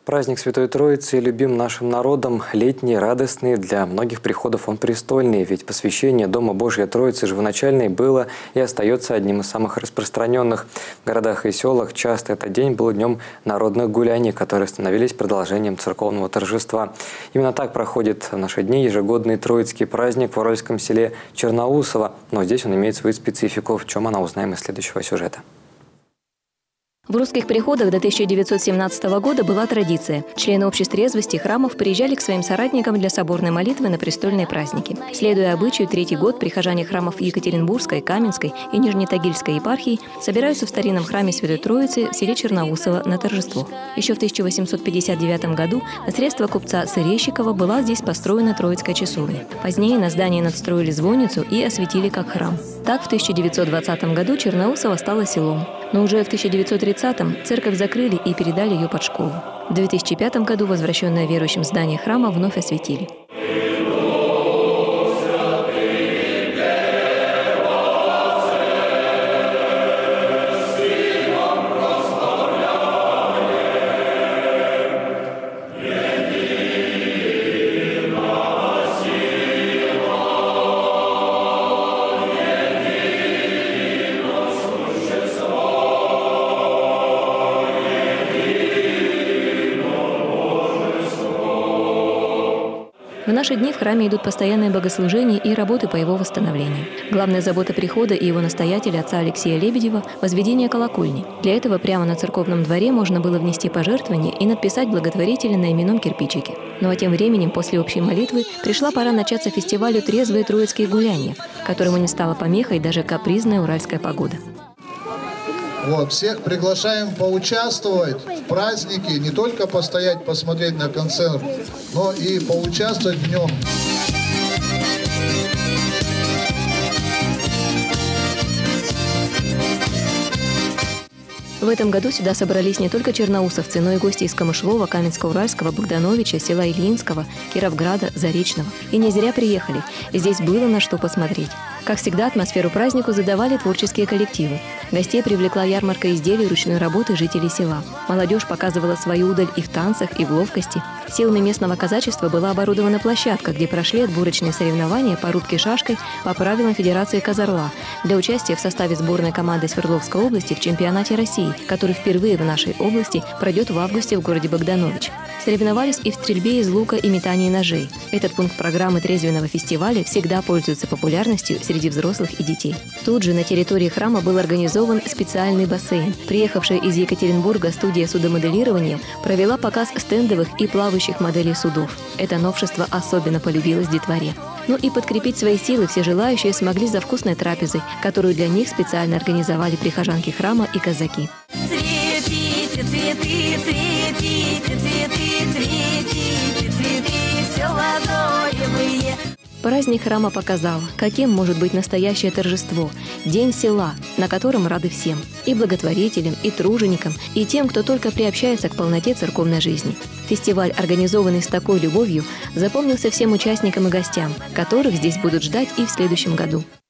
Праздник Святой Троицы любим нашим народом, летний, радостный, для многих приходов он престольный, ведь посвящение Дома Божьей Троицы Живоначальной было и остается одним из самых распространенных. В городах и селах часто этот день был днем народных гуляний, которые становились продолжением церковного торжества. Именно так проходит в наши дни ежегодный троицкий праздник в уральском селе Черноусово, но здесь он имеет свою специфику, в чем она узнаем из следующего сюжета. В русских приходах до 1917 года была традиция. Члены обществ трезвости храмов приезжали к своим соратникам для соборной молитвы на престольные праздники. Следуя обычаю, третий год прихожане храмов Екатеринбургской, Каменской и Нижнетагильской епархии собираются в старинном храме Святой Троицы в селе Черноусово на торжество. Еще в 1859 году на средства купца Сырещикова была здесь построена Троицкая часовня. Позднее на здании надстроили звонницу и осветили как храм. Так в 1920 году Черноусово стало селом. Но уже в 1930-м церковь закрыли и передали ее под школу. В 2005 году возвращенное верующим здание храма вновь осветили. В наши дни в храме идут постоянные богослужения и работы по его восстановлению. Главная забота прихода и его настоятеля, отца Алексея Лебедева – возведение колокольни. Для этого прямо на церковном дворе можно было внести пожертвование и написать благотворителя на именном кирпичике. Ну а тем временем, после общей молитвы, пришла пора начаться фестивалю «Трезвые троицкие гуляния», которому не стала помехой даже капризная уральская погода. Всех приглашаем поучаствовать в празднике, не только постоять, посмотреть на концерт, но и поучаствовать в нем. В этом году сюда собрались не только черноусовцы, но и гости из Камышлова, Каменска-Уральского, Богдановича, села Ильинского, Кировграда, Заречного. И не зря приехали. Здесь было на что посмотреть. Как всегда, атмосферу празднику задавали творческие коллективы. Гостей привлекла ярмарка изделий ручной работы жителей села. Молодежь показывала свою удаль и в танцах, и в ловкости. Силами местного казачества была оборудована площадка, где прошли отборочные соревнования по рубке шашкой по правилам Федерации Казарла для участия в составе сборной команды Свердловской области в чемпионате России, который впервые в нашей области пройдет в августе в городе Богданович. Соревновались и в стрельбе из лука и метании ножей. Этот пункт программы трезвенного фестиваля всегда пользуется популярностью среди взрослых и детей. Тут же на территории храма был организован специальный бассейн. Приехавшая из Екатеринбурга студия судомоделирования провела показ стендовых и плавающих моделей судов. Это новшество особенно полюбилось детворе. Ну и подкрепить свои силы все желающие смогли за вкусной трапезой, которую для них специально организовали прихожанки храма и казаки. Цветите, цветы, цветите, цветы, цветите, цветы, все лазоревые. Праздник храма показал, каким может быть настоящее торжество – День села, на котором рады всем – и благотворителям, и труженикам, и тем, кто только приобщается к полноте церковной жизни. Фестиваль, организованный с такой любовью, запомнился всем участникам и гостям, которых здесь будут ждать и в следующем году.